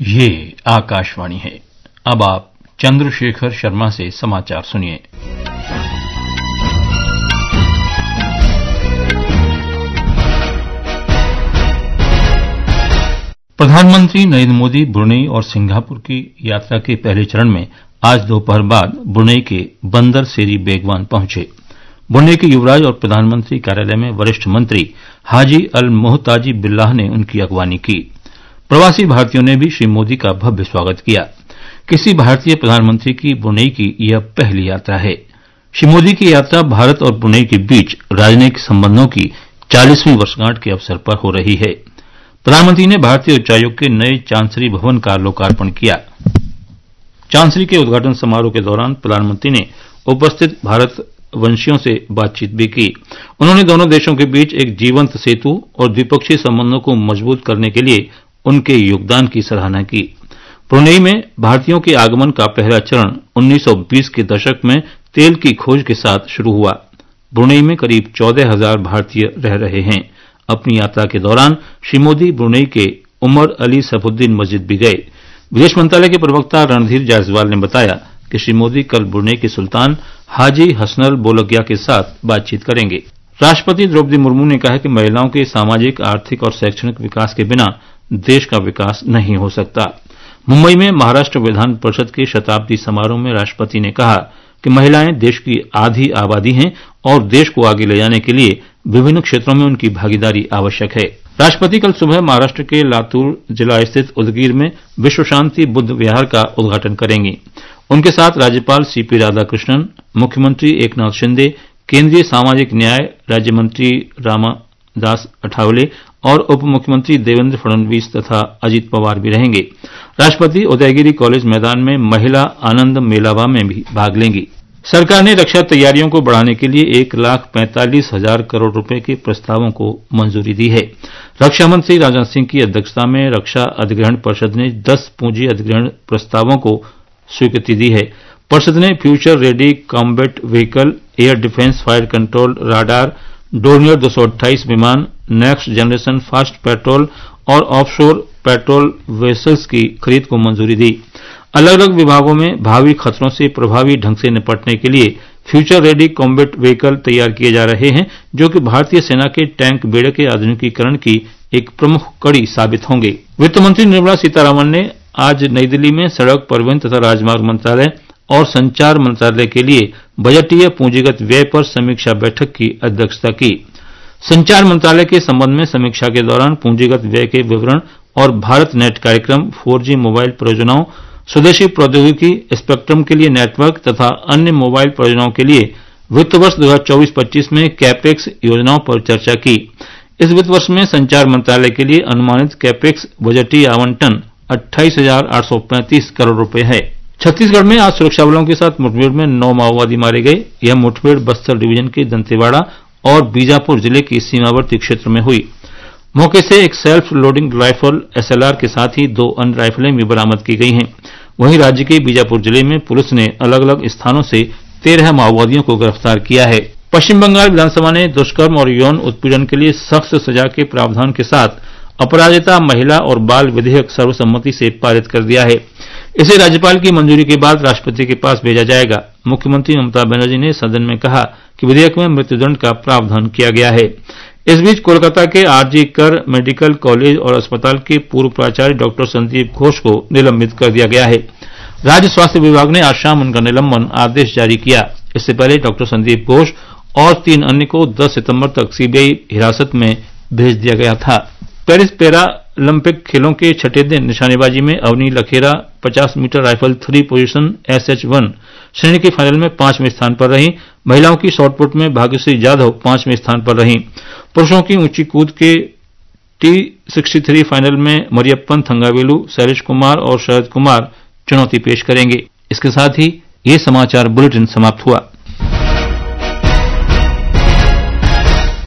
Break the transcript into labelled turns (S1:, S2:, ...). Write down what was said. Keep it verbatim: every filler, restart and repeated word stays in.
S1: ये आकाशवाणी है। अब आप चंद्रशेखर शर्मा से समाचार सुनिए। प्रधानमंत्री नरेंद्र मोदी ब्रुनेई और सिंगापुर की यात्रा के पहले चरण में आज दोपहर बाद ब्रुनेई के बंदर सेरी बेगवान पहुंचे। ब्रुनेई के युवराज और प्रधानमंत्री कार्यालय में वरिष्ठ मंत्री हाजी अल मोहताजी बिल्लाह ने उनकी अगवानी की। प्रवासी भारतीयों ने भी श्री मोदी का भव्य स्वागत किया। किसी भारतीय प्रधानमंत्री की ब्रुनेई की यह पहली यात्रा है। श्री मोदी की यात्रा भारत और ब्रुनेई के बीच राजनयिक संबंधों की चालीसवीं वर्षगांठ के अवसर पर हो रही है। प्रधानमंत्री ने भारतीय उच्चायोग के नए चांसरी भवन का लोकार्पण किया। चांसरी के उद्घाटन समारोह के दौरान प्रधानमंत्री ने उपस्थित भारत वंशियों से बातचीत भी की। उन्होंने दोनों देशों के बीच एक जीवंत सेतु और द्विपक्षीय संबंधों को मजबूत करने के लिए उनके योगदान की सराहना की। ब्रुनेई में भारतीयों के आगमन का पहला चरण उन्नीस सौ बीस के दशक में तेल की खोज के साथ शुरू हुआ। ब्रुनेई में करीब चौदह हजार भारतीय रह रहे हैं। अपनी यात्रा के दौरान श्री मोदी ब्रुनेई के उमर अली सैफुद्दीन मस्जिद भी गए। विदेश मंत्रालय के प्रवक्ता रणधीर जायसवाल ने बताया कि श्री मोदी कल ब्रुनेई के सुल्तान हाजी हसनल बोलकिया के साथ बातचीत करेंगे। राष्ट्रपति द्रौपदी मुर्मू ने कहा कि महिलाओं के सामाजिक, आर्थिक और शैक्षणिक विकास के बिना देश का विकास नहीं हो सकता। मुंबई में महाराष्ट्र विधान परिषद के शताब्दी समारोह में राष्ट्रपति ने कहा कि महिलाएं देश की आधी आबादी हैं और देश को आगे ले जाने के लिए विभिन्न क्षेत्रों में उनकी भागीदारी आवश्यक है। राष्ट्रपति कल सुबह महाराष्ट्र के लातूर जिला स्थित उदगीर में विश्व शांति बुद्ध विहार का उद्घाटन करेंगी। उनके साथ राज्यपाल सीपी राधाकृष्णन, मुख्यमंत्री एकनाथ शिंदे, केंद्रीय सामाजिक न्याय राज्य मंत्री रामदास अठावले और उप मुख्यमंत्री देवेंद्र फडणवीस तथा अजित पवार भी रहेंगे। राष्ट्रपति उदयगिरी कॉलेज मैदान में महिला आनंद मेलावा में भी भाग लेंगी। सरकार ने रक्षा तैयारियों को बढ़ाने के लिए एक लाख पैंतालीस हजार करोड़ रुपए के प्रस्तावों को मंजूरी दी है। रक्षा मंत्री राजनाथ सिंह की अध्यक्षता में रक्षा अधिग्रहण परिषद ने दस पूंजी अधिग्रहण प्रस्तावों को स्वीकृति दी है। परिषद ने future ready combat vehicle, air defence fire control radar, Dornier दो सौ अट्ठाईस विमान, नेक्स्ट जनरेशन फास्ट पेट्रोल और ऑफशोर पेट्रोल वेसल्स की खरीद को मंजूरी दी। अलग अलग विभागों में भावी खतरों से प्रभावी ढंग से निपटने के लिए फ्यूचर रेडी कॉम्बैट व्हीकल तैयार किए जा रहे हैं, जो कि भारतीय सेना के टैंक बेड़े के आधुनिकीकरण की एक प्रमुख कड़ी साबित होंगे। वित्त मंत्री निर्मला सीतारामन ने आज नई दिल्ली में सड़क परिवहन तथा राजमार्ग मंत्रालय और संचार मंत्रालय के लिए बजटीय पूंजीगत व्यय पर समीक्षा बैठक की अध्यक्षता की। संचार मंत्रालय के संबंध में समीक्षा के दौरान पूंजीगत व्यय के विवरण और भारत नेट कार्यक्रम, फोर जी मोबाइल परियोजनाओं, स्वदेशी प्रौद्योगिकी, स्पेक्ट्रम के लिए नेटवर्क तथा अन्य मोबाइल परियोजनाओं के लिए वित्त वर्ष दो हजार चौबीस पच्चीस में कैपेक्स योजनाओं पर चर्चा की। इस वित्त वर्ष में संचार मंत्रालय के लिए अनुमानित कैपेक्स बजटीय आवंटन अट्ठाईस हजार आठ सौ पैंतीस करोड़ रुपए है। छत्तीसगढ़ में आज सुरक्षा बलों के साथ मुठभेड़ में नौ माओवादी मारे गए। यह मुठभेड़ बस्तर डिवीजन के दंतेवाड़ा और बीजापुर जिले के सीमावर्ती क्षेत्र में हुई। मौके से एक सेल्फ लोडिंग राइफल एसएलआर के साथ ही दो अन्य राइफलें भी बरामद की गई हैं। वहीं राज्य के बीजापुर जिले में पुलिस ने अलग अलग स्थानों से तेरह माओवादियों को गिरफ्तार किया है। पश्चिम बंगाल विधानसभा ने दुष्कर्म और यौन उत्पीड़न के लिए सख्त सजा के प्रावधान के साथ अपराजिता महिला और बाल विधेयक सर्वसम्मति से पारित कर दिया है। इसे राज्यपाल की मंजूरी के बाद राष्ट्रपति के पास भेजा जाएगा। मुख्यमंत्री ममता बनर्जी ने सदन में कहा कि विधेयक में मृत्युदंड का प्रावधान किया गया है। इस बीच कोलकाता के आरजी कर मेडिकल कॉलेज और अस्पताल के पूर्व प्राचार्य डॉक्टर संदीप घोष को निलंबित कर दिया गया है। राज्य स्वास्थ्य विभाग ने आज शाम उनका निलंबन आदेश जारी किया। इससे पहले डॉक्टर संदीप घोष और तीन अन्य को दस सितंबर तक सीबीआई हिरासत में भेज दिया गया था। पेरिस पैरा ओलंपिक खेलों के छठे दिन निशानेबाजी में अवनी लखेरा पचास metre rifle three position SH one श्रेणी के फाइनल में पांचवें स्थान पर रही। महिलाओं की शॉटपुट में भाग्यश्री जाधव पांचवें स्थान पर रही। पुरुषों की ऊंची कूद के टी सिक्सटी थ्री फाइनल में मरियप्पन थंगावेलु, शैलेश कुमार और शरद कुमार चुनौती पेश करेंगे। इसके साथ ही ये समाचार बुलेटिन समाप्त हुआ।